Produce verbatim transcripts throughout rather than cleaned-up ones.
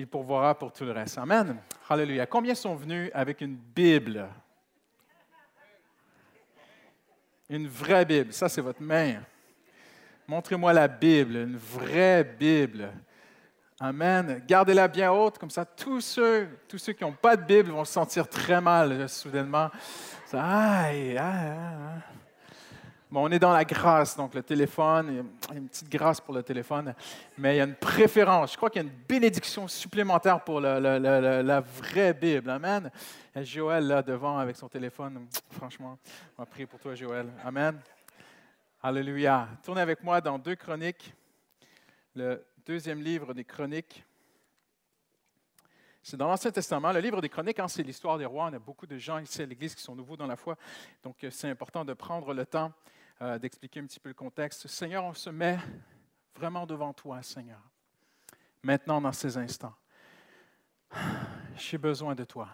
il pourvoira pour tout le reste. Amen. Alléluia. Combien sont venus avec une Bible? Une vraie Bible. Ça, c'est votre main. Montrez-moi la Bible, une vraie Bible. Amen. Gardez-la bien haute, comme ça, tous ceux, tous ceux qui n'ont pas de Bible vont se sentir très mal, là, soudainement. Ça, aïe, aïe, aïe. Bon, on est dans la grâce, donc le téléphone, il y a une petite grâce pour le téléphone, mais il y a une préférence. Je crois qu'il y a une bénédiction supplémentaire pour le, le, le, la vraie Bible. Amen. Il y a Joël là devant avec son téléphone. Franchement, on va prier pour toi, Joël. Amen. Alléluia. Tournez avec moi dans deux Chroniques, le deuxième livre des Chroniques. C'est dans l'Ancien Testament. Le livre des Chroniques, hein, c'est l'histoire des rois. On a beaucoup de gens ici à l'Église qui sont nouveaux dans la foi. Donc, c'est important de prendre le temps euh, d'expliquer un petit peu le contexte. Seigneur, on se met vraiment devant toi, Seigneur. Maintenant, dans ces instants, j'ai besoin de toi.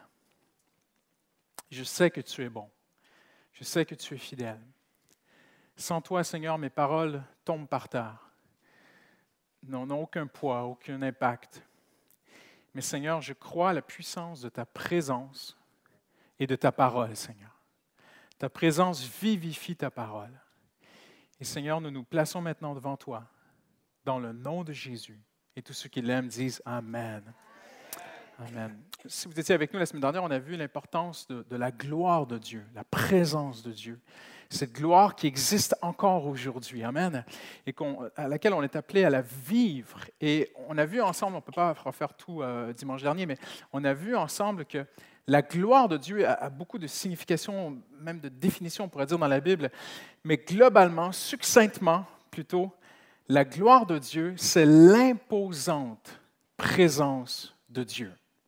Je sais que tu es bon. Je sais que tu es fidèle. Sans toi, Seigneur, mes paroles tombent par terre. N'ont aucun poids, aucun impact. Mais Seigneur, je crois à la puissance de ta présence et de ta parole, Seigneur. Ta présence vivifie ta parole. Et Seigneur, nous nous plaçons maintenant devant toi, dans le nom de Jésus. Et tous ceux qui l'aiment disent Amen. Amen. Si vous étiez avec nous la semaine dernière, on a vu l'importance de, de la gloire de Dieu, la présence de Dieu. Cette gloire qui existe encore aujourd'hui, amen, et qu'on, à laquelle on est appelé à la vivre. Et on a vu ensemble, on ne peut pas refaire tout euh, dimanche dernier, mais on a vu ensemble que la gloire de Dieu a, a beaucoup de significations, même de définitions, on pourrait dire, dans la Bible. Mais globalement, succinctement plutôt, la gloire de Dieu, c'est l'imposante présence de Dieu.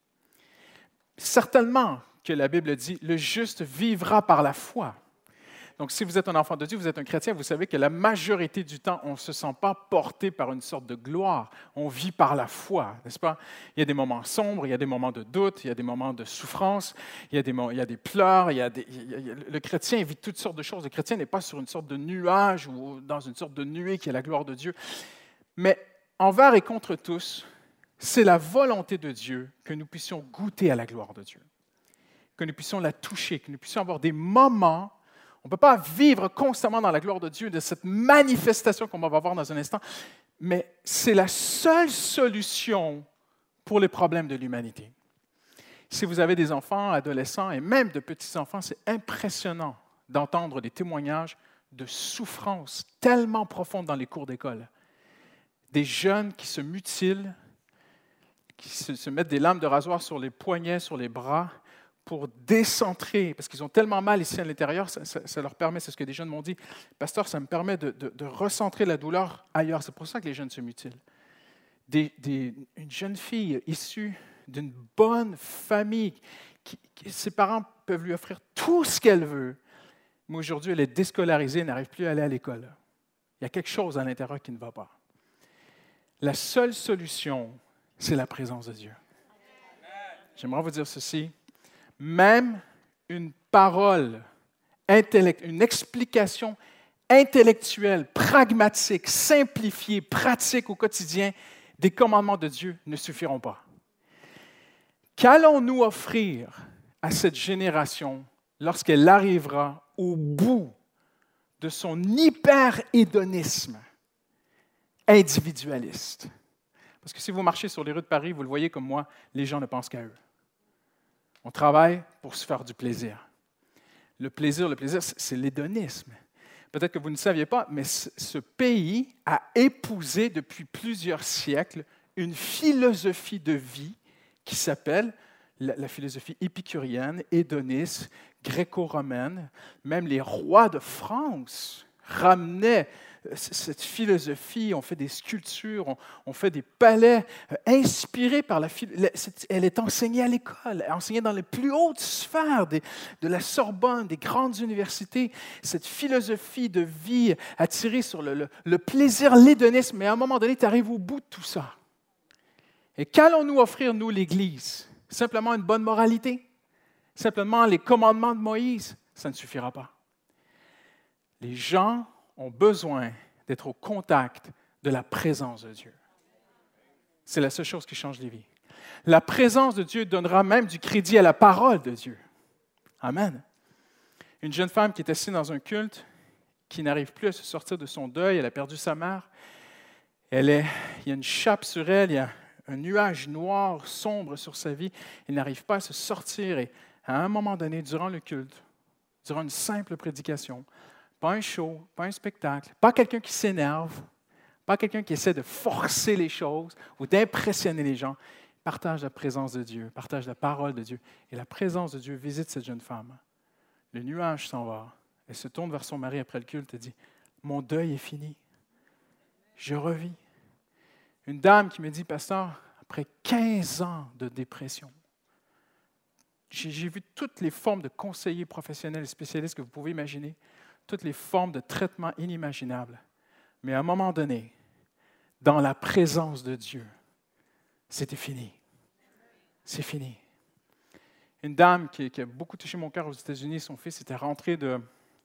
Certainement que la Bible dit, le juste vivra par la foi. Donc, si vous êtes un enfant de Dieu, vous êtes un chrétien, vous savez que la majorité du temps, on ne se sent pas porté par une sorte de gloire. On vit par la foi, n'est-ce pas? Il y a des moments sombres, il y a des moments de doute, il y a des moments de souffrance, il y a des, il y a des pleurs. Il y a des, il y a, le chrétien vit toutes sortes de choses. Le chrétien n'est pas sur une sorte de nuage ou dans une sorte de nuée qui est la gloire de Dieu. Mais envers et contre tous, c'est la volonté de Dieu que nous puissions goûter à la gloire de Dieu, que nous puissions la toucher, que nous puissions avoir des moments. On ne peut pas vivre constamment dans la gloire de Dieu, de cette manifestation qu'on va voir dans un instant, mais c'est la seule solution pour les problèmes de l'humanité. Si vous avez des enfants, adolescents et même de petits-enfants, c'est impressionnant d'entendre des témoignages de souffrance tellement profonde dans les cours d'école. Des jeunes qui se mutilent, qui se, se mettent des lames de rasoir sur les poignets, sur les bras, pour décentrer, parce qu'ils ont tellement mal ici à l'intérieur, ça, ça, ça leur permet, c'est ce que des jeunes m'ont dit, « Pasteur, ça me permet de, de, de recentrer la douleur ailleurs. » C'est pour ça que les jeunes se mutilent. Des, des, une jeune fille issue d'une bonne famille, qui, qui, ses parents peuvent lui offrir tout ce qu'elle veut, mais aujourd'hui, elle est déscolarisée, elle n'arrive plus à aller à l'école. Il y a quelque chose à l'intérieur qui ne va pas. La seule solution, c'est la présence de Dieu. J'aimerais vous dire ceci. Même une parole, une explication intellectuelle, pragmatique, simplifiée, pratique au quotidien des commandements de Dieu ne suffiront pas. Qu'allons-nous offrir à cette génération lorsqu'elle arrivera au bout de son hyper-hédonisme individualiste? Parce que si vous marchez sur les rues de Paris, vous le voyez comme moi, les gens ne pensent qu'à eux. On travaille pour se faire du plaisir. Le plaisir, le plaisir, c'est l'hédonisme. Peut-être que vous ne saviez pas, mais ce pays a épousé depuis plusieurs siècles une philosophie de vie qui s'appelle la, la philosophie épicurienne, hédoniste, gréco-romaine. Même les rois de France ramenaient cette philosophie, on fait des sculptures, on, on fait des palais euh, inspirés par la philosophie. Elle est enseignée à l'école, elle est enseignée dans les plus hautes sphères des, de la Sorbonne, des grandes universités. Cette philosophie de vie attirée sur le, le, le plaisir, l'hédonisme, mais à un moment donné, tu arrives au bout de tout ça. Et qu'allons-nous offrir, nous, l'Église? Simplement une bonne moralité? Simplement les commandements de Moïse? Ça ne suffira pas. Les gens ont besoin d'être au contact de la présence de Dieu. C'est la seule chose qui change les vies. La présence de Dieu donnera même du crédit à la parole de Dieu. Amen. Une jeune femme qui est assise dans un culte, qui n'arrive plus à se sortir de son deuil, elle a perdu sa mère. Elle est, il y a une chape sur elle, il y a un nuage noir, sombre sur sa vie. Elle n'arrive pas à se sortir. Et à un moment donné, durant le culte, durant une simple prédication, pas un show, pas un spectacle, pas quelqu'un qui s'énerve, pas quelqu'un qui essaie de forcer les choses ou d'impressionner les gens, partage la présence de Dieu, partage la parole de Dieu. Et la présence de Dieu visite cette jeune femme. Le nuage s'en va. Elle se tourne vers son mari après le culte et dit, « Mon deuil est fini. Je revis. » Une dame qui me dit, « Pasteur, après quinze ans de dépression, j'ai, j'ai vu toutes les formes de conseillers professionnels et spécialistes que vous pouvez imaginer, toutes les formes de traitements inimaginables. Mais à un moment donné, dans la présence de Dieu, c'était fini. C'est fini. » Une dame qui, qui a beaucoup touché mon cœur aux États-Unis, son fils était rentré de,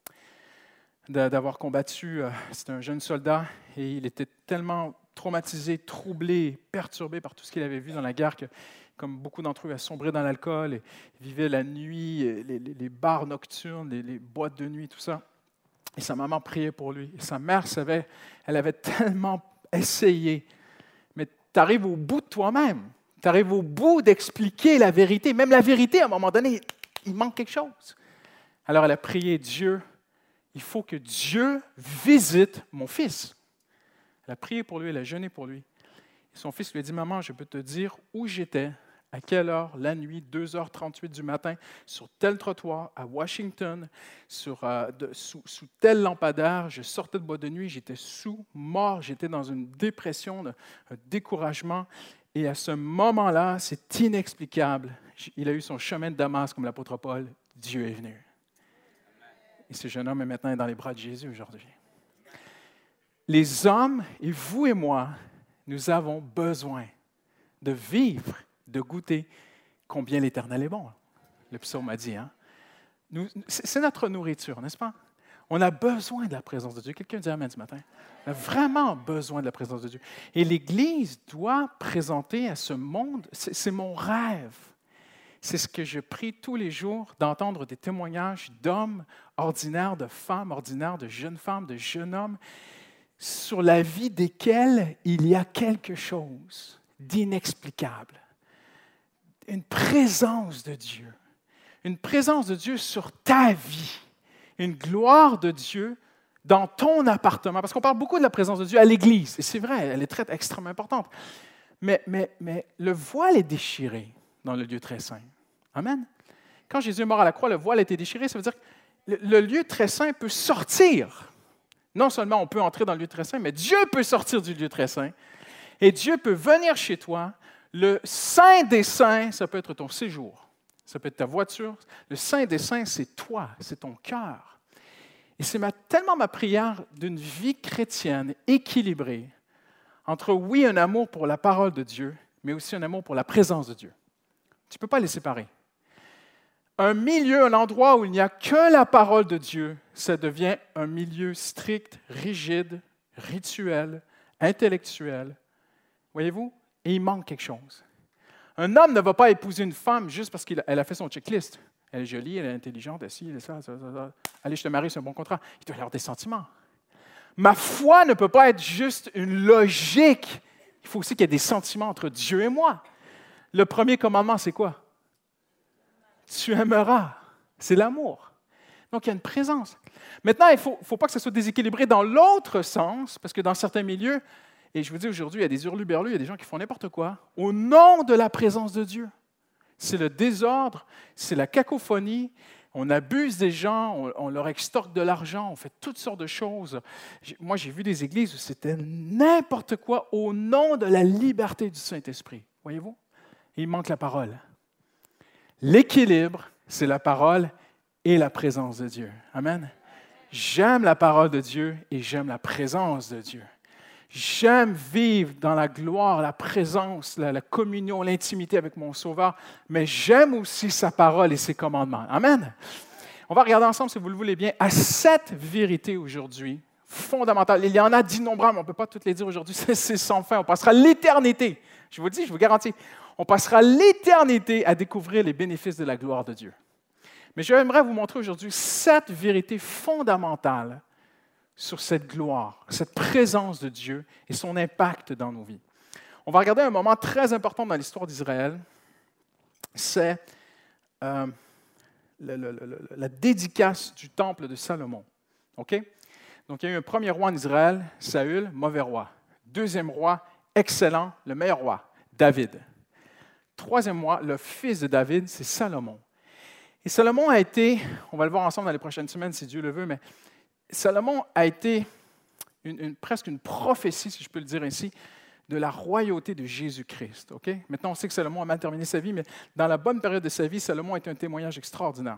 de, d'avoir combattu, euh, c'était un jeune soldat, et il était tellement traumatisé, troublé, perturbé par tout ce qu'il avait vu dans la guerre que, comme beaucoup d'entre eux, a sombré dans l'alcool, et vivait la nuit, les, les, les bars nocturnes, les, les boîtes de nuit, tout ça. Et sa maman priait pour lui. Et sa mère savait, elle avait tellement essayé. Mais tu arrives au bout de toi-même. Tu arrives au bout d'expliquer la vérité. Même la vérité, à un moment donné, il manque quelque chose. Alors elle a prié, Dieu, il faut que Dieu visite mon fils. Elle a prié pour lui, elle a jeûné pour lui. Et son fils lui a dit, maman, je peux te dire où j'étais, à quelle heure, la nuit, deux heures trente-huit du matin, sur tel trottoir, à Washington, sur, euh, de, sous, sous tel lampadaire. Je sortais de boîte de nuit, j'étais sous, mort, j'étais dans une dépression, un découragement. Et à ce moment-là, c'est inexplicable. Il a eu son chemin de Damas, comme l'apôtre Paul. Dieu est venu. Et ce jeune homme est maintenant dans les bras de Jésus aujourd'hui. Les hommes, et vous et moi, nous avons besoin de vivre, de goûter combien l'Éternel est bon. Le psaume a dit, hein? Nous, c'est notre nourriture, n'est-ce pas? On a besoin de la présence de Dieu. Quelqu'un dit amen ce matin? On a vraiment besoin de la présence de Dieu. Et l'Église doit présenter à ce monde, c'est, c'est mon rêve. C'est ce que je prie tous les jours, d'entendre des témoignages d'hommes ordinaires, de femmes ordinaires, de jeunes femmes, de jeunes hommes, sur la vie desquels il y a quelque chose d'inexplicable. Une présence de Dieu. Une présence de Dieu sur ta vie. Une gloire de Dieu dans ton appartement. Parce qu'on parle beaucoup de la présence de Dieu à l'Église. Et c'est vrai, elle est très extrêmement importante. Mais, mais, mais le voile est déchiré dans le lieu très saint. Amen. Quand Jésus est mort à la croix, le voile a été déchiré. Ça veut dire que le, le lieu très saint peut sortir. Non seulement on peut entrer dans le lieu très saint, mais Dieu peut sortir du lieu très saint. Et Dieu peut venir chez toi. Le saint des saints, ça peut être ton séjour. Ça peut être ta voiture. Le saint des saints, c'est toi, c'est ton cœur. Et c'est ma, tellement ma prière d'une vie chrétienne équilibrée entre, oui, un amour pour la parole de Dieu, mais aussi un amour pour la présence de Dieu. Tu ne peux pas les séparer. Un milieu, un endroit où il n'y a que la parole de Dieu, ça devient un milieu strict, rigide, rituel, intellectuel. Voyez-vous? Et il manque quelque chose. Un homme ne va pas épouser une femme juste parce qu'elle a fait son checklist. Elle est jolie, elle est intelligente, elle, elle est ça, ça, ça, ça. Allez, je te marie, c'est un bon contrat. Il doit y avoir des sentiments. Ma foi ne peut pas être juste une logique. Il faut aussi qu'il y ait des sentiments entre Dieu et moi. Le premier commandement, c'est quoi? Tu aimeras. C'est l'amour. Donc, il y a une présence. Maintenant, il ne faut, faut pas que ça soit déséquilibré dans l'autre sens, parce que dans certains milieux, et je vous dis aujourd'hui, il y a des hurluberlus, il y a des gens qui font n'importe quoi, au nom de la présence de Dieu. C'est le désordre, c'est la cacophonie, on abuse des gens, on, on leur extorque de l'argent, on fait toutes sortes de choses. J'ai, moi, j'ai vu des églises où c'était n'importe quoi au nom de la liberté du Saint-Esprit. Voyez-vous? Et il manque la parole. L'équilibre, c'est la parole et la présence de Dieu. Amen. J'aime la parole de Dieu et j'aime la présence de Dieu. J'aime vivre dans la gloire, la présence, la, la communion, l'intimité avec mon Sauveur, mais j'aime aussi sa parole et ses commandements. Amen. On va regarder ensemble, si vous le voulez bien, à sept vérités aujourd'hui fondamentales. Il y en a d'innombrables, on ne peut pas toutes les dire aujourd'hui, c'est sans fin. On passera l'éternité, je vous le dis, je vous garantis, on passera l'éternité à découvrir les bénéfices de la gloire de Dieu. Mais j'aimerais vous montrer aujourd'hui sept vérités fondamentales sur cette gloire, cette présence de Dieu et son impact dans nos vies. On va regarder un moment très important dans l'histoire d'Israël, c'est euh, le, le, le, la dédicace du temple de Salomon. OK? Donc, il y a eu un premier roi en Israël, Saül, mauvais roi. Deuxième roi, excellent, le meilleur roi, David. Troisième roi, le fils de David, c'est Salomon. Et Salomon a été, on va le voir ensemble dans les prochaines semaines si Dieu le veut, mais Salomon a été une, une, presque une prophétie, si je peux le dire ainsi, de la royauté de Jésus-Christ. Okay? Maintenant, on sait que Salomon a mal terminé sa vie, mais dans la bonne période de sa vie, Salomon est un témoignage extraordinaire.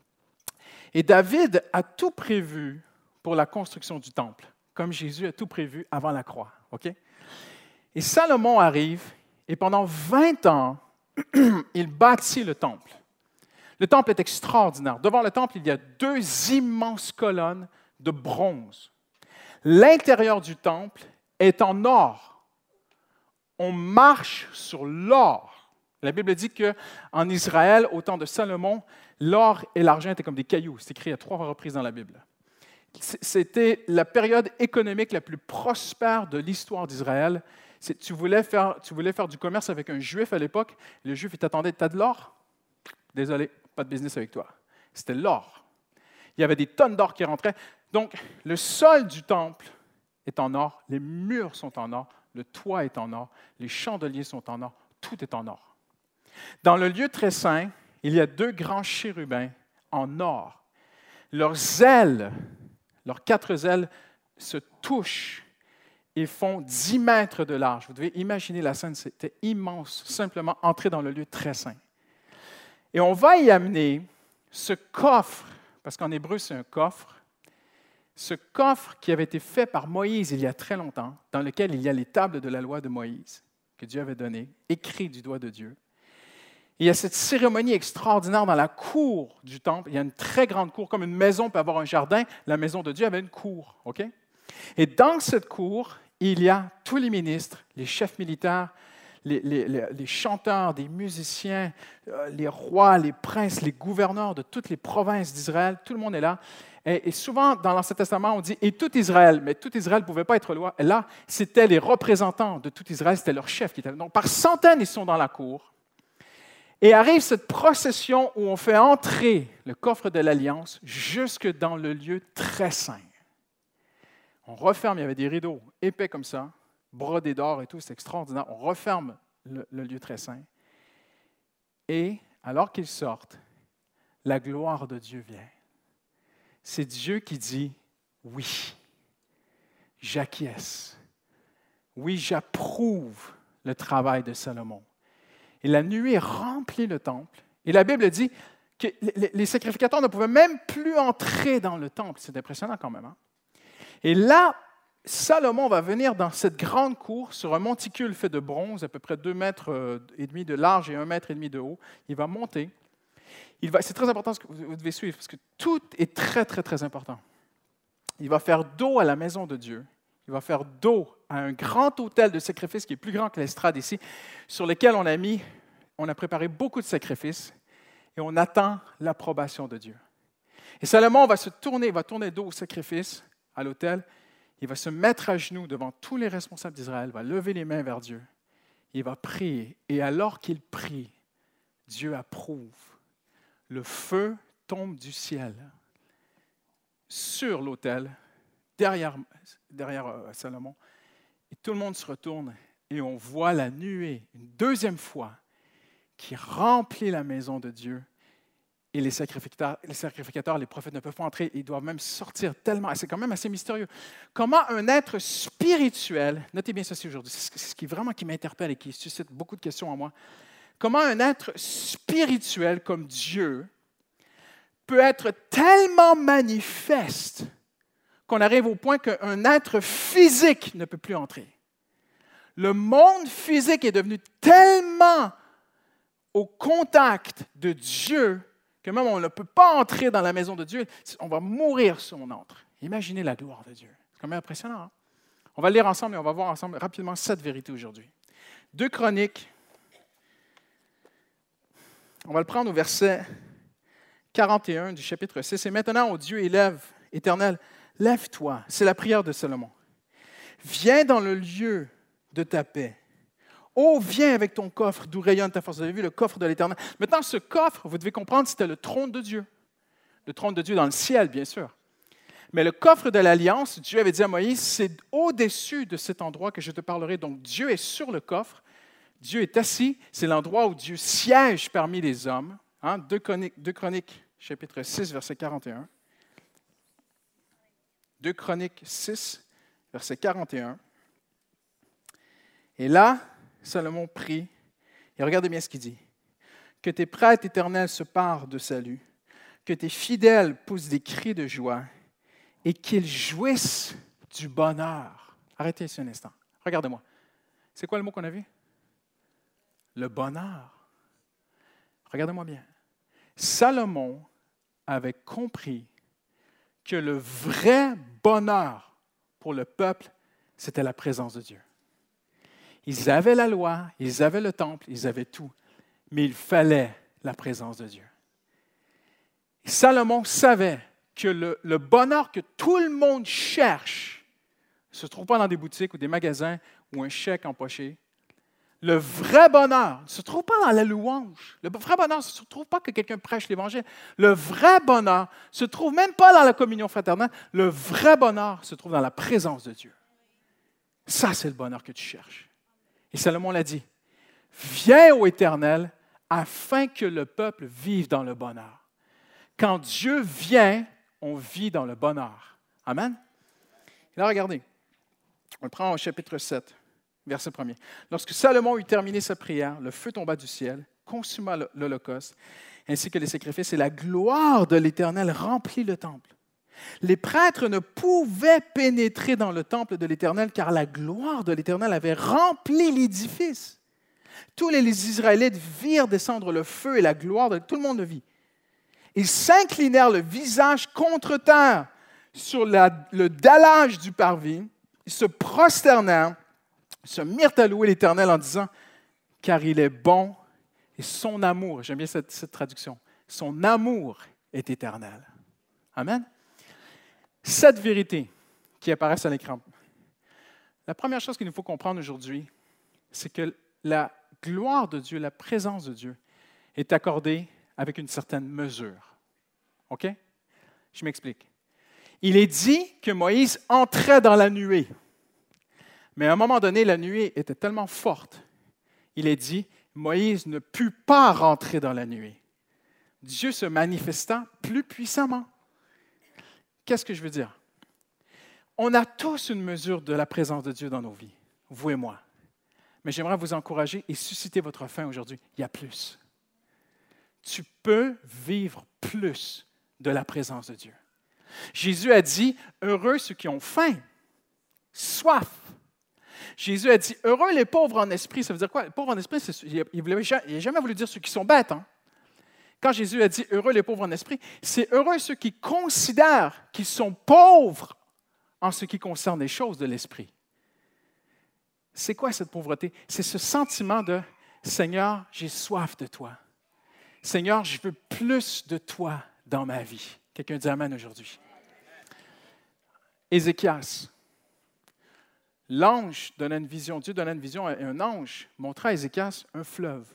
Et David a tout prévu pour la construction du temple, comme Jésus a tout prévu avant la croix. Okay? Et Salomon arrive, et pendant vingt ans, il bâtit le temple. Le temple est extraordinaire. Devant le temple, il y a deux immenses colonnes de bronze. L'intérieur du temple est en or. On marche sur l'or. La Bible dit qu'en Israël, au temps de Salomon, l'or et l'argent étaient comme des cailloux. C'est écrit à trois reprises dans la Bible. C'était la période économique la plus prospère de l'histoire d'Israël. Tu voulais faire, tu voulais faire du commerce avec un Juif à l'époque. Le Juif, il t'attendait, t'as de l'or? Désolé, pas de business avec toi. C'était l'or. Il y avait des tonnes d'or qui rentraient. Donc, le sol du temple est en or, les murs sont en or, le toit est en or, les chandeliers sont en or, tout est en or. Dans le lieu très saint, il y a deux grands chérubins en or. Leurs ailes, leurs quatre ailes se touchent et font dix mètres de large. Vous devez imaginer la scène, c'était immense, simplement entrer dans le lieu très saint. Et on va y amener ce coffre, parce qu'en hébreu, c'est un coffre, ce coffre qui avait été fait par Moïse il y a très longtemps, dans lequel il y a les tables de la loi de Moïse, que Dieu avait données, écrites du doigt de Dieu. Et il y a cette cérémonie extraordinaire dans la cour du temple. Il y a une très grande cour, comme une maison peut avoir un jardin. La maison de Dieu avait une cour. Okay? Et dans cette cour, il y a tous les ministres, les chefs militaires, Les, les, les chanteurs, des musiciens, euh, les rois, les princes, les gouverneurs de toutes les provinces d'Israël, tout le monde est là. Et, et souvent, dans l'Ancien Testament, on dit « et tout Israël », mais tout Israël ne pouvait pas être là. C'était les représentants de tout Israël, c'était leur chef qui était là. Donc, par centaines, ils sont dans la cour. Et arrive cette procession où on fait entrer le coffre de l'Alliance jusque dans le lieu très saint. On referme, il y avait des rideaux épais comme ça, brodé d'or et tout, c'est extraordinaire. On referme le, le lieu très saint. Et alors qu'ils sortent, la gloire de Dieu vient. C'est Dieu qui dit « Oui, j'acquiesce. Oui, j'approuve le travail de Salomon. » Et la nuée remplit le temple. Et la Bible dit que les, les sacrificateurs ne pouvaient même plus entrer dans le temple. C'est impressionnant quand même. Hein? Et là, Salomon va venir dans cette grande cour sur un monticule fait de bronze, à peu près deux mètres et demi de large et un mètre et demi de haut. Il va monter. Il va, c'est très important ce que vous devez suivre, parce que tout est très, très, très important. Il va faire dos à la maison de Dieu. Il va faire dos à un grand autel de sacrifice qui est plus grand que l'estrade ici, sur lequel on a mis, on a préparé beaucoup de sacrifices et on attend l'approbation de Dieu. Et Salomon va se tourner, il va tourner dos au sacrifice, à l'autel. Il va se mettre à genoux devant tous les responsables d'Israël, va lever les mains vers Dieu. Il va prier. Et alors qu'il prie, Dieu approuve. Le feu tombe du ciel sur l'autel, derrière, derrière euh, Salomon. Et tout le monde se retourne et on voit la nuée, une deuxième fois, qui remplit la maison de Dieu. Et les sacrificateurs, les sacrificateurs, les prophètes ne peuvent pas entrer, ils doivent même sortir tellement. C'est quand même assez mystérieux. Comment un être spirituel, notez bien ceci aujourd'hui, c'est ce qui vraiment qui m'interpelle et qui suscite beaucoup de questions en moi. Comment un être spirituel comme Dieu peut être tellement manifeste qu'on arrive au point qu'un être physique ne peut plus entrer. Le monde physique est devenu tellement au contact de Dieu que même on ne peut pas entrer dans la maison de Dieu, on va mourir si on entre. Imaginez la gloire de Dieu. C'est quand même impressionnant. Hein? On va lire ensemble et on va voir ensemble rapidement sept vérités aujourd'hui. Deux Chroniques. On va le prendre au verset quarante et un du chapitre six. « Et maintenant, ô Dieu, élève, éternel, lève-toi. » C'est la prière de Salomon. « Viens dans le lieu de ta paix. Oh, viens avec ton coffre d'où rayonne ta force. » Vous avez vu le coffre de l'Éternel. Maintenant, ce coffre, vous devez comprendre, c'était le trône de Dieu. Le trône de Dieu dans le ciel, bien sûr. Mais le coffre de l'Alliance, Dieu avait dit à Moïse, c'est au-dessus de cet endroit que je te parlerai. Donc, Dieu est sur le coffre. Dieu est assis. C'est l'endroit où Dieu siège parmi les hommes. Hein? deux Chroniques, deux Chroniques, chapitre six, verset quarante et un. deux Chroniques six, verset quarante et un. Et là, Salomon prie, et regardez bien ce qu'il dit. « Que tes prêtres éternels se parent de salut, que tes fidèles poussent des cris de joie, et qu'ils jouissent du bonheur. » Arrêtez ici un instant. Regardez-moi. C'est quoi le mot qu'on a vu? Le bonheur. Regardez-moi bien. Salomon avait compris que le vrai bonheur pour le peuple, c'était la présence de Dieu. Ils avaient la loi, ils avaient le temple, ils avaient tout, mais il fallait la présence de Dieu. Et Salomon savait que le, le bonheur que tout le monde cherche ne se trouve pas dans des boutiques ou des magasins ou un chèque empoché. Le vrai bonheur ne se trouve pas dans la louange. Le vrai bonheur ne se trouve pas que quelqu'un prêche l'Évangile. Le vrai bonheur ne se trouve même pas dans la communion fraternelle. Le vrai bonheur se trouve dans la présence de Dieu. Ça, c'est le bonheur que tu cherches. Et Salomon l'a dit, « Viens ô Éternel, afin que le peuple vive dans le bonheur. » Quand Dieu vient, on vit dans le bonheur. Amen? Et là, regardez, on le prend au chapitre sept, verset premier. « Lorsque Salomon eut terminé sa prière, le feu tomba du ciel, consuma l'holocauste, ainsi que les sacrifices, et la gloire de l'Éternel remplit le temple. Les prêtres ne pouvaient pénétrer dans le temple de l'Éternel, car la gloire de l'Éternel avait rempli l'édifice. Tous les Israélites virent descendre le feu et la gloire de tout le monde le vit. Ils s'inclinèrent le visage contre terre sur la, le dallage du parvis. Ils se prosternèrent, se mirent à louer l'Éternel en disant, « Car il est bon et son amour, j'aime bien cette, cette traduction, son amour est éternel. » Amen. Sept vérités qui apparaissent à l'écran. La première chose qu'il nous faut comprendre aujourd'hui, c'est que la gloire de Dieu, la présence de Dieu, est accordée avec une certaine mesure. OK? Je m'explique. Il est dit que Moïse entrait dans la nuée. Mais à un moment donné, la nuée était tellement forte, il est dit, Moïse ne put pas rentrer dans la nuée. Dieu se manifesta plus puissamment. Qu'est-ce que je veux dire? On a tous une mesure de la présence de Dieu dans nos vies, vous et moi. Mais j'aimerais vous encourager et susciter votre faim aujourd'hui. Il y a plus. Tu peux vivre plus de la présence de Dieu. Jésus a dit, heureux ceux qui ont faim, soif. Jésus a dit, heureux les pauvres en esprit. Ça veut dire quoi? Les pauvres en esprit, c'est, il n'a jamais voulu dire ceux qui sont bêtes. Hein? Quand Jésus a dit, heureux les pauvres en esprit, c'est heureux ceux qui considèrent qu'ils sont pauvres en ce qui concerne les choses de l'esprit. C'est quoi cette pauvreté? C'est ce sentiment de, Seigneur, j'ai soif de toi. Seigneur, je veux plus de toi dans ma vie. Quelqu'un dit Amen aujourd'hui. Ézéchias. L'ange donnait une vision, Dieu donnait une vision et un ange montra à Ézéchias un fleuve.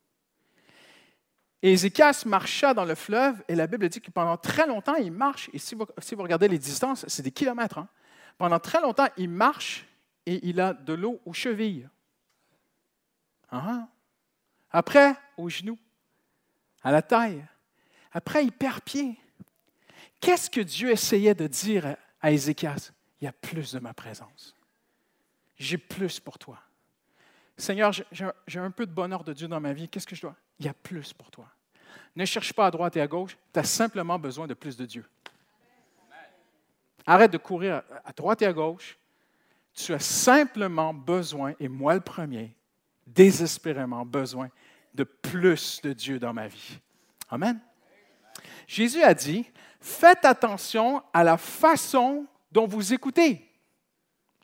Et Ézéchias marcha dans le fleuve et la Bible dit que pendant très longtemps, il marche. Et si vous, si vous regardez les distances, c'est des kilomètres. Hein? Pendant très longtemps, il marche et il a de l'eau aux chevilles. Uh-huh. Après, aux genoux, à la taille. Après, il perd pied. Qu'est-ce que Dieu essayait de dire à Ézéchias? Il y a plus de ma présence. J'ai plus pour toi. Seigneur, j'ai un peu de bonheur de Dieu dans ma vie. Qu'est-ce que je dois? Il y a plus pour toi. Ne cherche pas à droite et à gauche. Tu as simplement besoin de plus de Dieu. Arrête de courir à droite et à gauche. Tu as simplement besoin, et moi le premier, désespérément besoin de plus de Dieu dans ma vie. Amen. Jésus a dit, faites attention à la façon dont vous écoutez.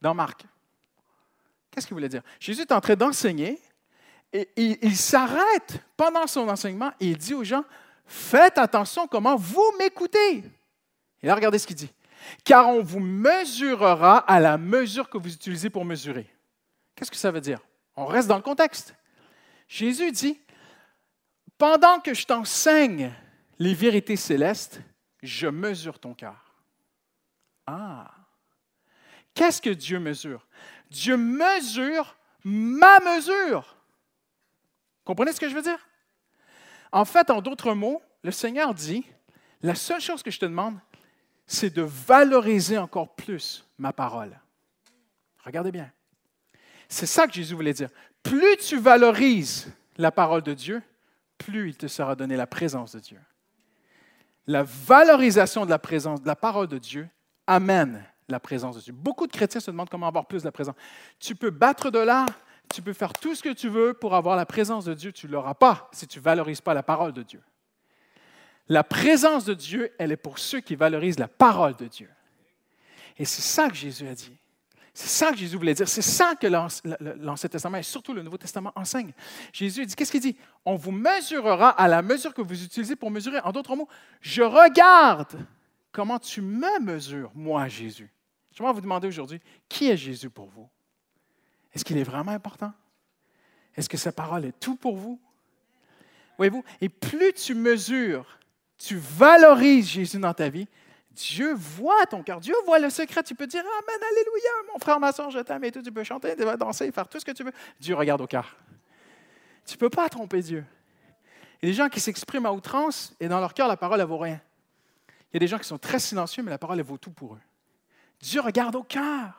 dans Marc. Qu'est-ce qu'il voulait dire? Jésus est en train d'enseigner et il, il s'arrête pendant son enseignement et il dit aux gens, faites attention comment vous m'écoutez. Et là, regardez ce qu'il dit. Car on vous mesurera à la mesure que vous utilisez pour mesurer. Qu'est-ce que ça veut dire? On reste dans le contexte. Jésus dit, pendant que je t'enseigne les vérités célestes, je mesure ton cœur. Ah! Qu'est-ce que Dieu mesure? Dieu mesure ma mesure. Comprenez ce que je veux dire? En fait, en d'autres mots, le Seigneur dit, la seule chose que je te demande, c'est de valoriser encore plus ma parole. Regardez bien. C'est ça que Jésus voulait dire. Plus tu valorises la parole de Dieu, plus il te sera donné la présence de Dieu. La valorisation de la présence, de la parole de Dieu amène la présence de Dieu. Beaucoup de chrétiens se demandent comment avoir plus de la présence. Tu peux battre de l'art, tu peux faire tout ce que tu veux pour avoir la présence de Dieu, tu ne l'auras pas si tu ne valorises pas la parole de Dieu. La présence de Dieu, elle est pour ceux qui valorisent la parole de Dieu. Et c'est ça que Jésus a dit. C'est ça que Jésus voulait dire. C'est ça que l'Ancien Testament et surtout le Nouveau Testament enseigne. Jésus dit, qu'est-ce qu'il dit? On vous mesurera à la mesure que vous utilisez pour mesurer. En d'autres mots, je regarde comment tu me mesures, moi, Jésus. Je vais vous demander aujourd'hui, qui est Jésus pour vous? Est-ce qu'il est vraiment important? Est-ce que sa parole est tout pour vous? Voyez-vous? Et plus tu mesures, tu valorises Jésus dans ta vie, Dieu voit ton cœur. Dieu voit le secret. Tu peux dire « Amen, alléluia, mon frère, ma soeur, je t'aime et tout. » Tu peux chanter, tu peux danser, faire tout ce que tu veux. Dieu regarde au cœur. Tu ne peux pas tromper Dieu. Il y a des gens qui s'expriment à outrance et dans leur cœur, la parole ne vaut rien. Il y a des gens qui sont très silencieux, mais la parole, elle vaut tout pour eux. Dieu regarde au cœur.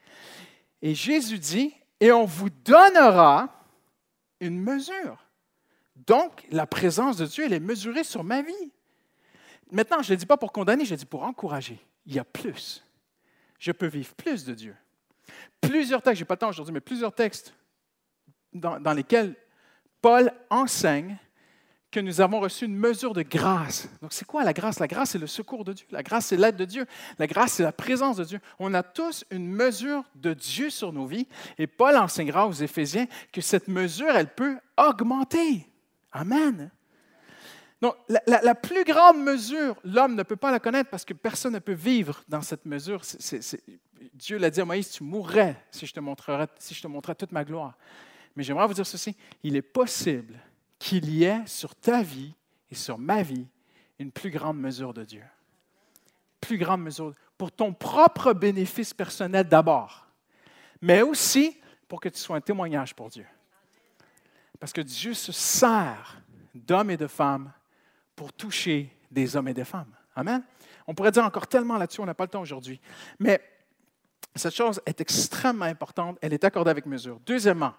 Et Jésus dit « Et on vous donnera une mesure. » Donc, la présence de Dieu, elle est mesurée sur ma vie. Maintenant, je ne le dis pas pour condamner, je le dis pour encourager. Il y a plus. Je peux vivre plus de Dieu. Plusieurs textes, je n'ai pas le temps aujourd'hui, mais plusieurs textes dans, dans lesquels Paul enseigne que nous avons reçu une mesure de grâce. Donc, c'est quoi la grâce? La grâce, c'est le secours de Dieu. La grâce, c'est l'aide de Dieu. La grâce, c'est la présence de Dieu. On a tous une mesure de Dieu sur nos vies. Et Paul enseignera aux Éphésiens que cette mesure, elle peut augmenter. Amen. Donc, la, la, la plus grande mesure, l'homme ne peut pas la connaître parce que personne ne peut vivre dans cette mesure. C'est, c'est, c'est, Dieu l'a dit à Moïse, tu mourrais si je te montrerais, si je te montrais toute ma gloire. Mais j'aimerais vous dire ceci, il est possible qu'il y ait sur ta vie et sur ma vie une plus grande mesure de Dieu. Plus grande mesure, pour ton propre bénéfice personnel d'abord, mais aussi pour que tu sois un témoignage pour Dieu. Parce que Dieu se sert d'hommes et de femmes pour toucher des hommes et des femmes. Amen? On pourrait dire encore tellement là-dessus, on n'a pas le temps aujourd'hui. Mais cette chose est extrêmement importante, elle est accordée avec mesure. Deuxièmement,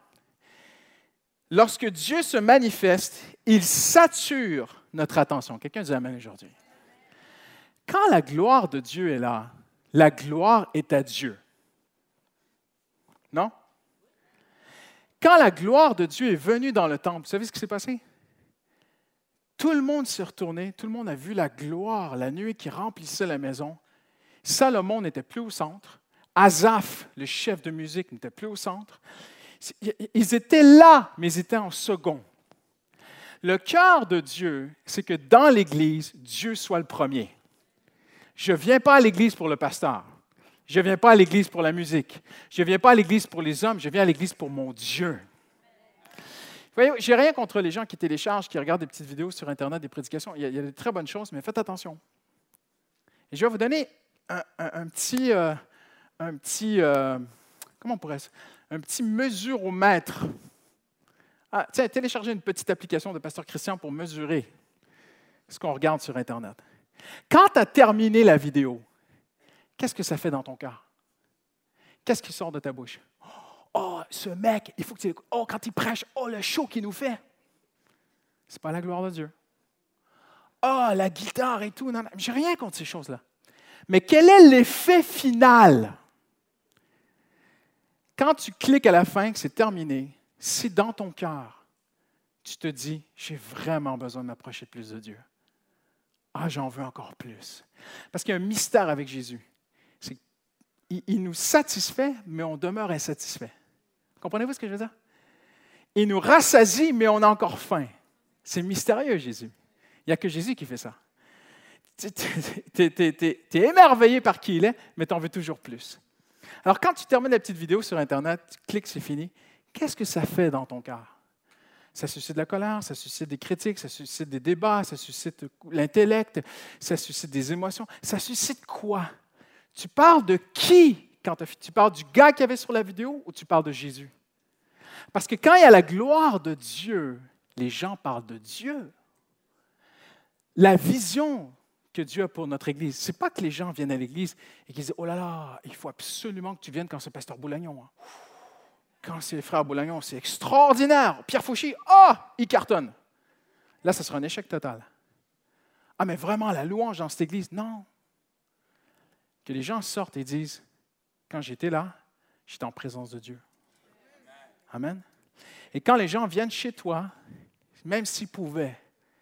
lorsque Dieu se manifeste, il sature notre attention. Quelqu'un dit Amen aujourd'hui. Quand la gloire de Dieu est là, la gloire est à Dieu. Non? Quand la gloire de Dieu est venue dans le temple, vous savez ce qui s'est passé? Tout le monde s'est retourné, tout le monde a vu la gloire, la nuée qui remplissait la maison. Salomon n'était plus au centre. Asaph, le chef de musique, n'était plus au centre. Ils étaient là, mais ils étaient en second. Le cœur de Dieu, c'est que dans l'Église, Dieu soit le premier. Je ne viens pas à l'Église pour le pasteur. Je ne viens pas à l'Église pour la musique. Je ne viens pas à l'Église pour les hommes. Je viens à l'Église pour mon Dieu. Vous voyez, je n'ai rien contre les gens qui téléchargent, qui regardent des petites vidéos sur Internet, des prédications. Il y a, il y a de très bonnes choses, mais faites attention. Et je vais vous donner un, un, un petit, euh, un petit euh, comment on pourrait ça? Un petit mesuromètre. Ah, tiens, téléchargez une petite application de Pasteur Christian pour mesurer ce qu'on regarde sur Internet. Quand tu as terminé la vidéo, qu'est-ce que ça fait dans ton cœur? Qu'est-ce qui sort de ta bouche? Oh, ce mec, il faut que tu l'écoutes. Oh, quand il prêche, oh, le show qu'il nous fait. Ce n'est pas la gloire de Dieu. Oh, la guitare et tout. Non, non, je n'ai rien contre ces choses-là. Mais quel est l'effet final? Quand tu cliques à la fin, que c'est terminé, si dans ton cœur, tu te dis, j'ai vraiment besoin de m'approcher plus de Dieu. Ah, j'en veux encore plus. Parce qu'il y a un mystère avec Jésus. C'est il, il nous satisfait, mais on demeure insatisfait. Comprenez-vous ce que je veux dire? Il nous rassasie, mais on a encore faim. C'est mystérieux, Jésus. Il n'y a que Jésus qui fait ça. Tu es émerveillé par qui il est, mais tu en veux toujours plus. Alors, quand tu termines la petite vidéo sur Internet, tu cliques, c'est fini, qu'est-ce que ça fait dans ton cœur? Ça suscite de la colère, ça suscite des critiques, ça suscite des débats, ça suscite l'intellect, ça suscite des émotions. Ça suscite quoi? Tu parles de qui quand tu parles du gars qu'il y avait sur la vidéo ou tu parles de Jésus? Parce que quand il y a la gloire de Dieu, les gens parlent de Dieu. La vision que Dieu a pour notre Église, ce n'est pas que les gens viennent à l'Église et qu'ils disent « Oh là là, il faut absolument que tu viennes quand c'est Pasteur Boulagnon. Hein. Quand c'est les frères Boulagnon, c'est extraordinaire. Pierre Fauchy, ah, oh, il cartonne. » Là, ce sera un échec total. « Ah, mais vraiment, la louange dans cette Église, non. » Que les gens sortent et disent « Quand j'étais là, j'étais en présence de Dieu. » Amen. Et quand les gens viennent chez toi, même s'ils pouvaient,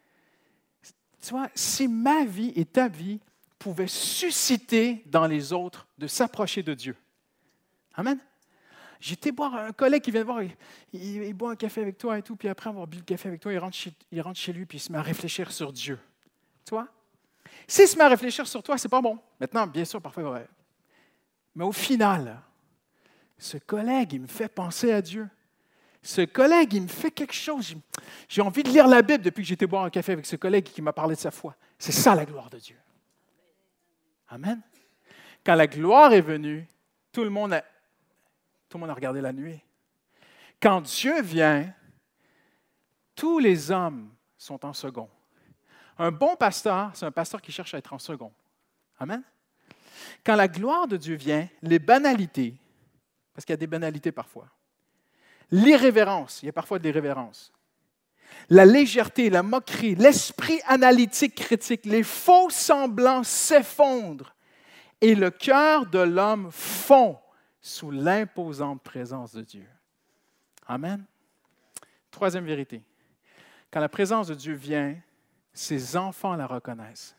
tu vois, si ma vie et ta vie pouvaient susciter dans les autres de s'approcher de Dieu. Amen. J'étais boire un collègue qui vient de voir, il, il, il boit un café avec toi et tout, puis après avoir bu le café avec toi, il rentre chez, il rentre chez lui, puis il se met à réfléchir sur Dieu. Tu vois? S'il se met à réfléchir sur toi, c'est pas bon. Maintenant, bien sûr, parfois, ouais. Mais au final, ce collègue, il me fait penser à Dieu. Ce collègue, il me fait quelque chose. J'ai envie de lire la Bible depuis que j'étais boire un café avec ce collègue qui m'a parlé de sa foi. C'est ça la gloire de Dieu. Amen. Quand la gloire est venue, tout le monde a, tout le monde a regardé la nuée. Quand Dieu vient, tous les hommes sont en second. Un bon pasteur, c'est un pasteur qui cherche à être en second. Amen. Quand la gloire de Dieu vient, les banalités, parce qu'il y a des banalités parfois, l'irrévérence, il y a parfois de l'irrévérence, la légèreté, la moquerie, l'esprit analytique critique, les faux semblants s'effondrent et le cœur de l'homme fond sous l'imposante présence de Dieu. Amen. Troisième vérité. Quand la présence de Dieu vient, ses enfants la reconnaissent.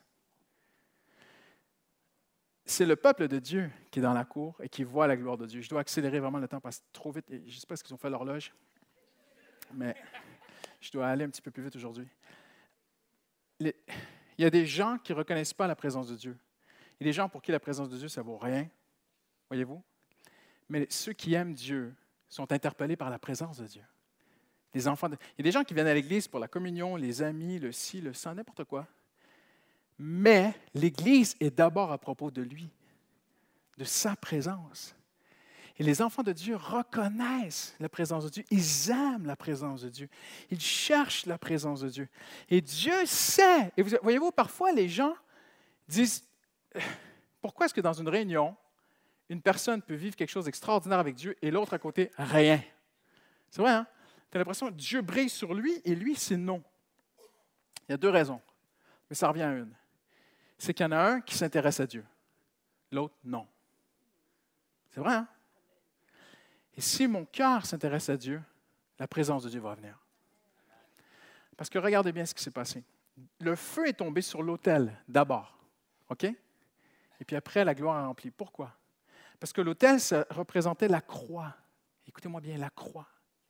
C'est le peuple de Dieu qui est dans la cour et qui voit la gloire de Dieu. Je dois accélérer vraiment le temps parce que trop vite. Je ne sais pas ce qu'ils ont fait l'horloge, mais je dois aller un petit peu plus vite aujourd'hui. Les, il y a des gens qui ne reconnaissent pas la présence de Dieu. Il y a des gens pour qui la présence de Dieu, ça ne vaut rien, voyez-vous. Mais ceux qui aiment Dieu sont interpellés par la présence de Dieu. Les enfants de... Il y a des gens qui viennent à l'Église pour la communion, les amis, le ci, le ça, n'importe quoi. Mais l'Église est d'abord à propos de lui, de sa présence. Et les enfants de Dieu reconnaissent la présence de Dieu. Ils aiment la présence de Dieu. Ils cherchent la présence de Dieu. Et Dieu sait. Et vous, voyez-vous, parfois les gens disent, pourquoi est-ce que dans une réunion, une personne peut vivre quelque chose d'extraordinaire avec Dieu et l'autre à côté, rien? C'est vrai, hein? Tu as l'impression que Dieu brille sur lui et lui, c'est non. Il y a deux raisons, mais ça revient à une. C'est qu'il y en a un qui s'intéresse à Dieu, l'autre, non. C'est vrai, hein? Et si mon cœur s'intéresse à Dieu, la présence de Dieu va venir. Parce que regardez bien ce qui s'est passé. Le feu est tombé sur l'autel d'abord, OK? Et puis après, la gloire a rempli. Pourquoi? Parce que l'autel, ça représentait la croix. Écoutez-moi bien, la croix.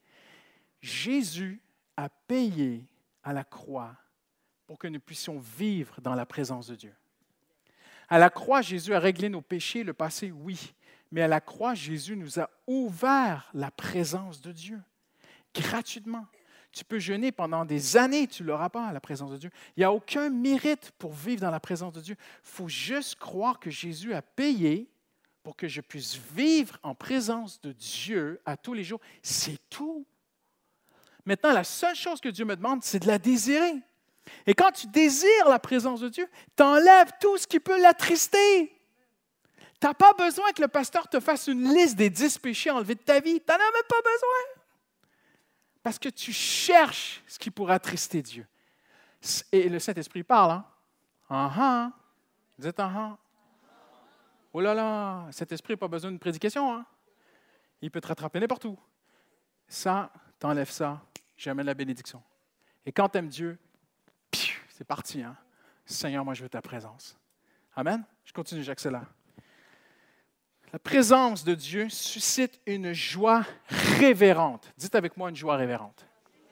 Jésus a payé à la croix pour que nous puissions vivre dans la présence de Dieu. À la croix, Jésus a réglé nos péchés, le passé, oui. Mais à la croix, Jésus nous a ouvert la présence de Dieu, gratuitement. Tu peux jeûner pendant des années, tu ne l'auras pas à la présence de Dieu. Il n'y a aucun mérite pour vivre dans la présence de Dieu. Il faut juste croire que Jésus a payé pour que je puisse vivre en présence de Dieu à tous les jours. C'est tout. Maintenant, la seule chose que Dieu me demande, c'est de la désirer. Et quand tu désires la présence de Dieu, tu enlèves tout ce qui peut l'attrister. Tu n'as pas besoin que le pasteur te fasse une liste des dix péchés enlevés de ta vie. Tu n'en as même pas besoin. Parce que tu cherches ce qui pourrait attrister Dieu. Et le Saint-Esprit parle. Hein? Ah ah. Dites ah ah. Oh là là, le Saint-Esprit n'a pas besoin d'une prédication. Hein? Il peut te rattraper n'importe où. Ça, tu enlèves ça, j'amène la bénédiction. Et quand tu aimes Dieu, c'est parti. Hein? Seigneur, moi je veux ta présence. Amen. Je continue, j'accélère. La présence de Dieu suscite une joie révérente. Dites avec moi une joie révérente.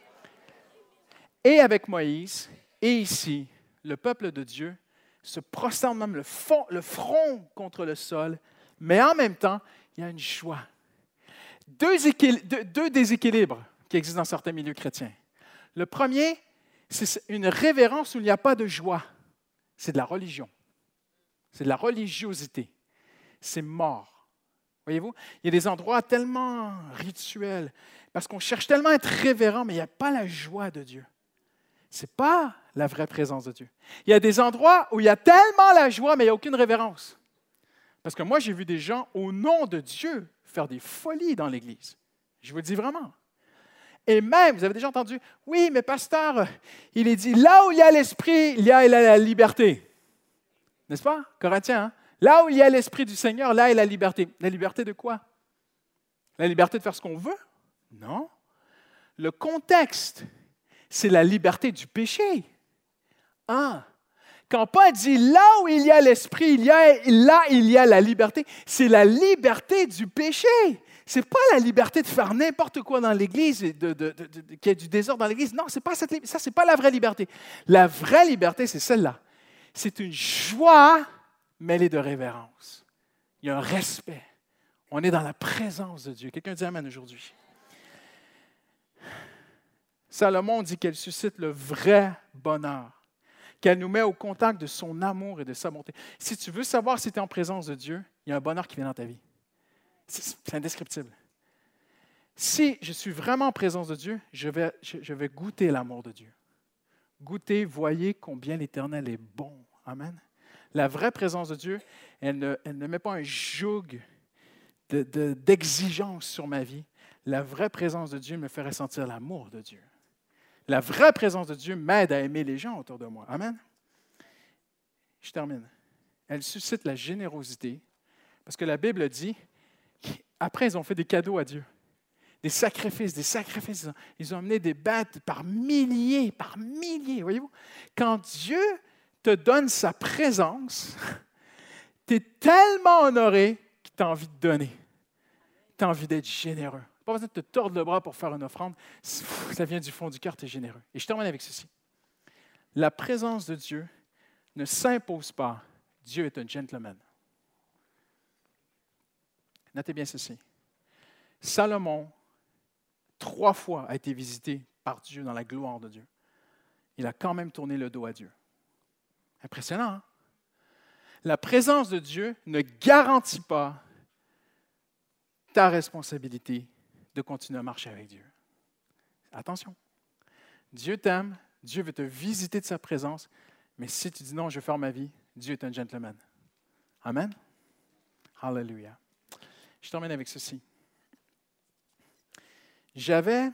Et avec Moïse, et ici, le peuple de Dieu se prosterne même le, fond, le front contre le sol, mais en même temps, il y a une joie. Deux, équil- deux, deux déséquilibres qui existent dans certains milieux chrétiens. Le premier, c'est une révérence où il n'y a pas de joie. C'est de la religion. C'est de la religiosité. C'est mort. Voyez-vous? Il y a des endroits tellement rituels, parce qu'on cherche tellement à être révérent, mais il n'y a pas la joie de Dieu. Ce n'est pas la vraie présence de Dieu. Il y a des endroits où il y a tellement la joie, mais il n'y a aucune révérence. Parce que moi, j'ai vu des gens, au nom de Dieu, faire des folies dans l'Église. Je vous le dis vraiment. Et même, vous avez déjà entendu, oui, mais pasteur, il est dit, là où il y a l'Esprit, il y a la liberté. N'est-ce pas, Corinthiens? Hein? Là où il y a l'Esprit du Seigneur, là est la liberté. La liberté de quoi? La liberté de faire ce qu'on veut? Non. Le contexte, c'est la liberté du péché. Hein? Quand Paul dit là où il y a l'Esprit, il y a, là il y a la liberté, c'est la liberté du péché. Ce n'est pas la liberté de faire n'importe quoi dans l'Église, de, de, de, de, qu'il y ait du désordre dans l'Église. Non, c'est pas cette, ça, ce n'est pas la vraie liberté. La vraie liberté, c'est celle-là. C'est une joie mêlée de révérence. Il y a un respect. On est dans la présence de Dieu. Quelqu'un dit Amen aujourd'hui. Salomon dit qu'elle suscite le vrai bonheur, qu'elle nous met au contact de son amour et de sa bonté. Si tu veux savoir si tu es en présence de Dieu, il y a un bonheur qui vient dans ta vie. C'est, c'est indescriptible. Si je suis vraiment en présence de Dieu, je vais, je, je vais goûter l'amour de Dieu. Goûter, voyez combien l'Éternel est bon. Amen. La vraie présence de Dieu, elle ne, elle ne met pas un joug de, de, d'exigence sur ma vie. La vraie présence de Dieu me fait ressentir l'amour de Dieu. La vraie présence de Dieu m'aide à aimer les gens autour de moi. Amen. Je termine. Elle suscite la générosité, parce que la Bible dit, après, ils ont fait des cadeaux à Dieu. Des sacrifices, des sacrifices. Ils ont amené des bêtes par milliers, par milliers. Voyez-vous? Quand Dieu te donne sa présence, tu es tellement honoré que tu as envie de donner. Tu as envie d'être généreux. Pas besoin de te tordre le bras pour faire une offrande. Ça vient du fond du cœur, tu es généreux. Et je termine avec ceci. La présence de Dieu ne s'impose pas. Dieu est un gentleman. Notez bien ceci. Salomon, trois fois, a été visité par Dieu dans la gloire de Dieu. Il a quand même tourné le dos à Dieu. Impressionnant, hein? La présence de Dieu ne garantit pas ta responsabilité de continuer à marcher avec Dieu. Attention. Dieu t'aime, Dieu veut te visiter de sa présence, mais si tu dis non, je vais faire ma vie, Dieu est un gentleman. Amen? Hallelujah. Je termine avec ceci. J'avais,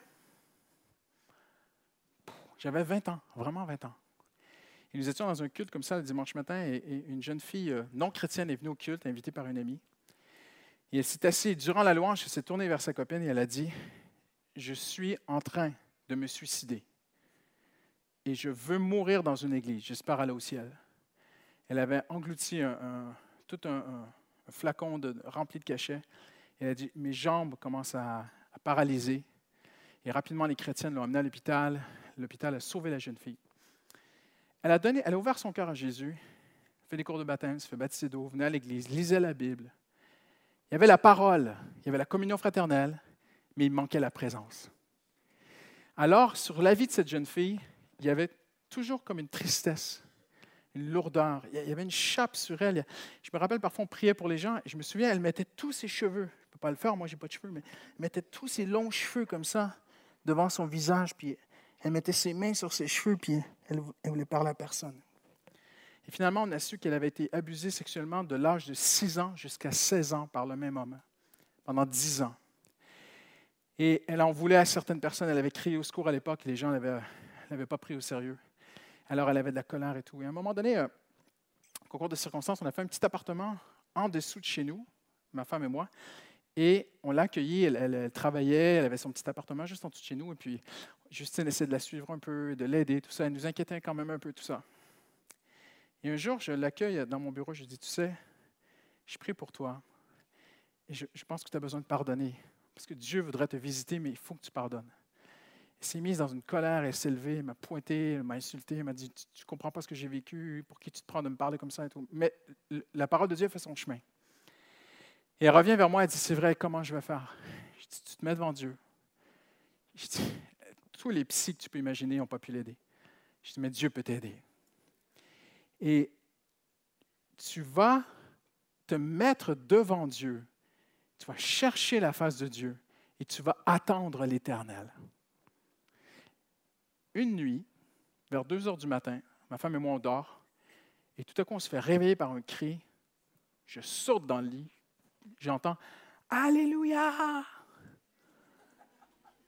j'avais vingt ans, vraiment vingt ans. Et nous étions dans un culte comme ça le dimanche matin et, et une jeune fille non chrétienne est venue au culte, invitée par une amie. Et elle s'est assise, durant la louange, elle s'est tournée vers sa copine et elle a dit « Je suis en train de me suicider et je veux mourir dans une église, j'espère aller au ciel. » Elle avait englouti un, un, tout un, un, un flacon de, rempli de cachets. Elle a dit « Mes jambes commencent à, à paralyser. » Et rapidement, les chrétiennes l'ont amenée à l'hôpital. L'hôpital a sauvé la jeune fille. Elle a, donné, elle a ouvert son cœur à Jésus, fait des cours de baptême, se fait baptiser d'eau, venait à l'église, lisait la Bible. Il y avait la parole, il y avait la communion fraternelle, mais il manquait la présence. Alors, sur la vie de cette jeune fille, il y avait toujours comme une tristesse, une lourdeur. Il y avait une chape sur elle. Je me rappelle, parfois, on priait pour les gens, et je me souviens, elle mettait tous ses cheveux. Je ne peux pas le faire, moi, je n'ai pas de cheveux, mais elle mettait tous ses longs cheveux comme ça, devant son visage, puis elle mettait ses mains sur ses cheveux, puis elle ne voulait parler à personne. Et finalement, on a su qu'elle avait été abusée sexuellement de l'âge de six ans jusqu'à seize ans par le même homme, pendant dix ans. Et elle en voulait à certaines personnes. Elle avait crié au secours à l'époque, et les gens ne l'avaient, l'avaient pas pris au sérieux. Alors, elle avait de la colère et tout. Et à un moment donné, euh, au concours de circonstances, on a fait un petit appartement en dessous de chez nous, ma femme et moi, et on l'a accueillie. Elle, elle, elle travaillait, elle avait son petit appartement juste en dessous de chez nous, et puis Justine essayait de la suivre un peu, de l'aider, tout ça. Elle nous inquiétait quand même un peu, tout ça. Et un jour, je l'accueille dans mon bureau, je lui dis, tu sais, je prie pour toi. Et je, je pense que tu as besoin de pardonner. Parce que Dieu voudrait te visiter, mais il faut que tu pardonnes. Elle s'est mise dans une colère, elle s'est levée, elle m'a pointé, elle m'a insulté, elle m'a dit, tu ne comprends pas ce que j'ai vécu, pour qui tu te prends de me parler comme ça et tout. Mais la parole de Dieu fait son chemin. Et elle revient vers moi, elle dit, c'est vrai, comment je vais faire? Je dis, tu te mets devant Dieu. Je dis, tous les psys que tu peux imaginer n'ont pas pu l'aider. Je dis, mais Dieu peut t'aider. Et tu vas te mettre devant Dieu, tu vas chercher la face de Dieu et tu vas attendre l'Éternel. Une nuit, vers deux heures du matin, ma femme et moi, on dort, et tout à coup, on se fait réveiller par un cri. Je saute dans le lit, j'entends « Alléluia! Alléluia! »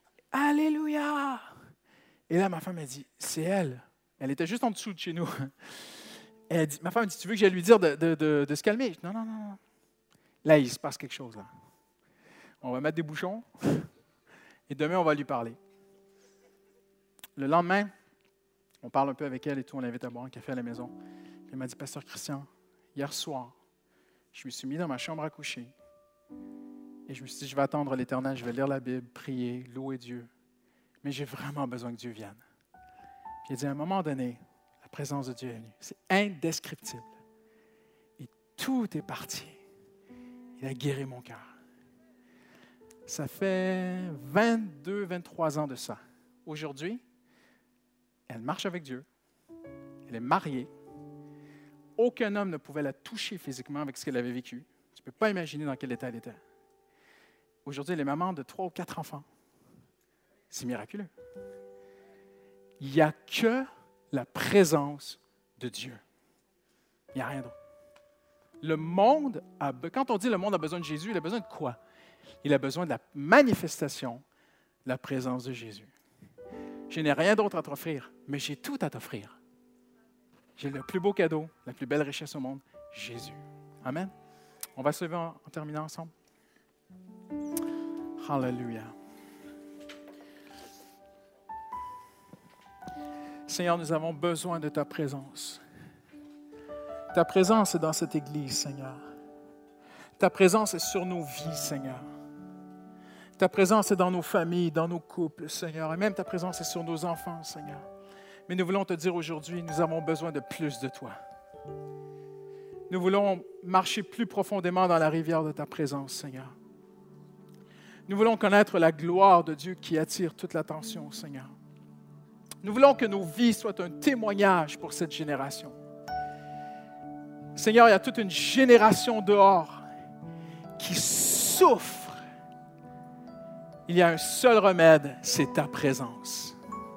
Et là, ma femme m'a dit « C'est elle. » Elle était juste en dessous de chez nous. Elle a dit, ma femme a dit « Tu veux que j'aille lui dire de, de, de, de se calmer? » Je dis « Non, non, non, non. » Là, il se passe quelque chose. Là. On va mettre des bouchons, et demain, on va lui parler. Le lendemain, on parle un peu avec elle et tout, on l'invite à boire un café à la maison. Elle m'a dit, Pasteur Christian, hier soir, je me suis mis dans ma chambre à coucher et je me suis dit, je vais attendre l'Éternel, je vais lire la Bible, prier, louer Dieu. Mais j'ai vraiment besoin que Dieu vienne. Puis elle dit, à un moment donné, la présence de Dieu est venue. C'est indescriptible. Et tout est parti. Il a guéri mon cœur. Ça fait vingt-deux, vingt-trois ans de ça. Aujourd'hui, elle marche avec Dieu. Elle est mariée. Aucun homme ne pouvait la toucher physiquement avec ce qu'elle avait vécu. Tu ne peux pas imaginer dans quel état elle était. Aujourd'hui, elle est maman de trois ou quatre enfants. C'est miraculeux. Il n'y a que la présence de Dieu. Il n'y a rien d'autre. Le monde a, quand on dit le monde a besoin de Jésus, il a besoin de quoi? Il a besoin de la manifestation de la présence de Jésus. Je n'ai rien d'autre à t'offrir, mais j'ai tout à t'offrir. J'ai le plus beau cadeau, la plus belle richesse au monde, Jésus. Amen. On va se lever en, en terminant ensemble. Alléluia. Seigneur, nous avons besoin de ta présence. Ta présence est dans cette église, Seigneur. Ta présence est sur nos vies, Seigneur. Ta présence est dans nos familles, dans nos couples, Seigneur. Et même ta présence est sur nos enfants, Seigneur. Mais nous voulons te dire aujourd'hui, nous avons besoin de plus de toi. Nous voulons marcher plus profondément dans la rivière de ta présence, Seigneur. Nous voulons connaître la gloire de Dieu qui attire toute l'attention, Seigneur. Nous voulons que nos vies soient un témoignage pour cette génération. Seigneur, il y a toute une génération dehors qui souffre. Il y a un seul remède, c'est ta présence.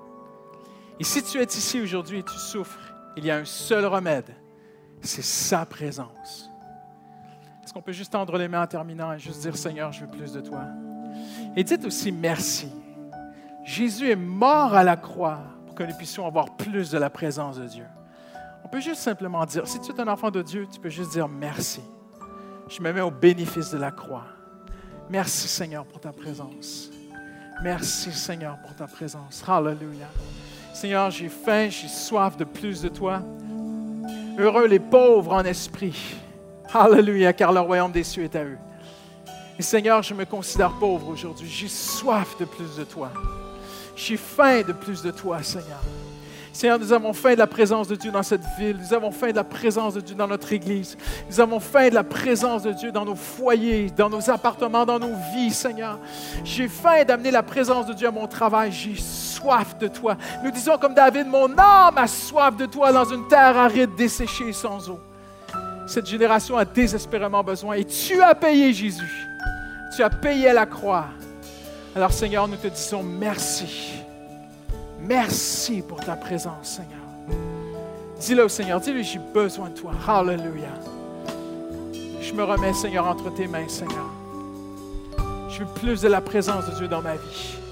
Et si tu es ici aujourd'hui et tu souffres, il y a un seul remède, c'est sa présence. Est-ce qu'on peut juste tendre les mains en terminant et juste dire, Seigneur, je veux plus de toi? Et dites aussi merci. Jésus est mort à la croix pour que nous puissions avoir plus de la présence de Dieu. On peut juste simplement dire, si tu es un enfant de Dieu, tu peux juste dire merci. Je me mets au bénéfice de la croix. Merci Seigneur pour ta présence. Merci Seigneur pour ta présence. Alléluia. Seigneur, j'ai faim, j'ai soif de plus de toi. Heureux les pauvres en esprit. Alléluia, car le royaume des cieux est à eux. Et Seigneur, je me considère pauvre aujourd'hui. J'ai soif de plus de toi. J'ai faim de plus de toi, Seigneur. Seigneur, nous avons faim de la présence de Dieu dans cette ville. Nous avons faim de la présence de Dieu dans notre église. Nous avons faim de la présence de Dieu dans nos foyers, dans nos appartements, dans nos vies, Seigneur. J'ai faim d'amener la présence de Dieu à mon travail. J'ai soif de toi. Nous disons comme David, mon âme a soif de toi dans une terre aride, desséchée et sans eau. Cette génération a désespérément besoin. Et tu as payé, Jésus. Tu as payé à la croix. Alors, Seigneur, nous te disons merci. Merci pour ta présence, Seigneur. Dis-le au Seigneur, dis-le, j'ai besoin de toi. Alléluia. Je me remets, Seigneur, entre tes mains, Seigneur. Je veux plus de la présence de Dieu dans ma vie.